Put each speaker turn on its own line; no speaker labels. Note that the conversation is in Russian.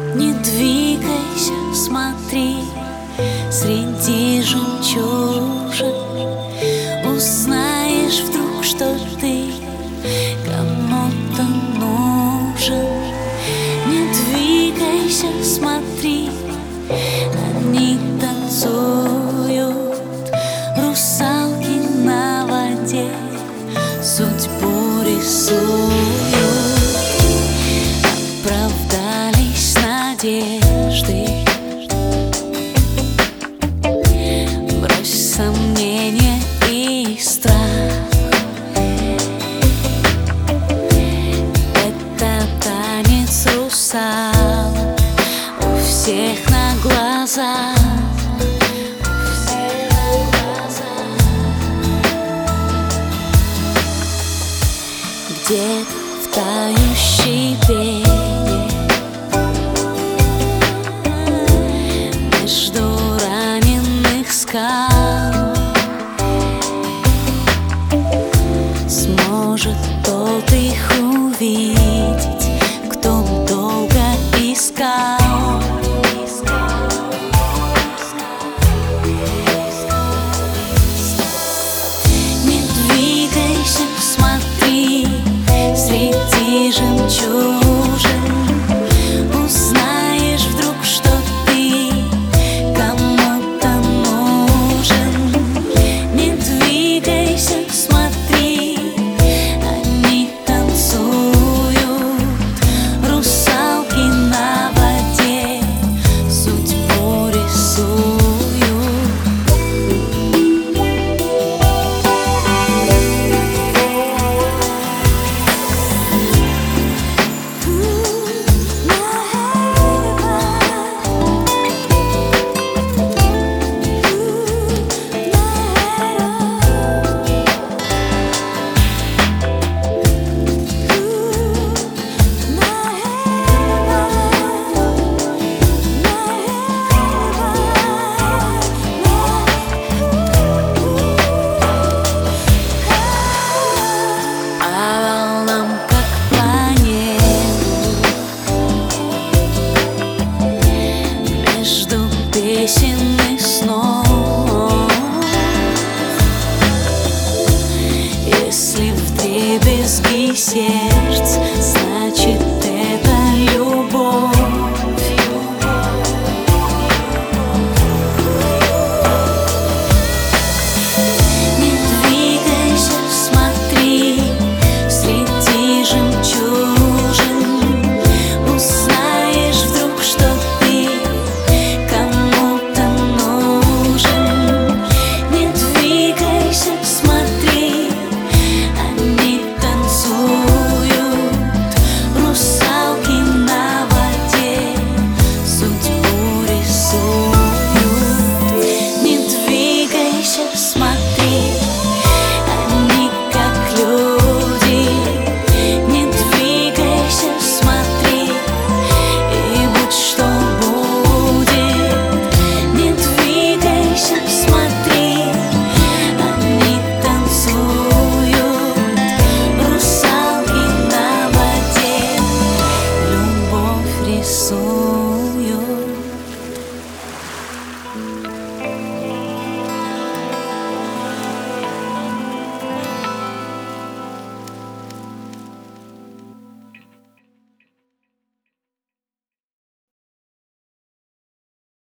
Не двигайся, смотри, среди жемчужин узнаешь вдруг, что ты кому-то нужен. Не двигайся, смотри, они танцуют, русалки на воде судьбу рисуют. Оправдались надежды, брось сомнения и страх. Это танец русалок у всех на глазах. Где-то в тающей пене между раненых скал сможет тот их увидеть, кто долго искал. Не двигайся, смотри, среди жемчужин узнаешь вдруг, что ты кому-то нужен. Не двигайся, смотри, они танцуют, русалки на воде судьбу рисуют. Песен и снов, если вдребезги сердце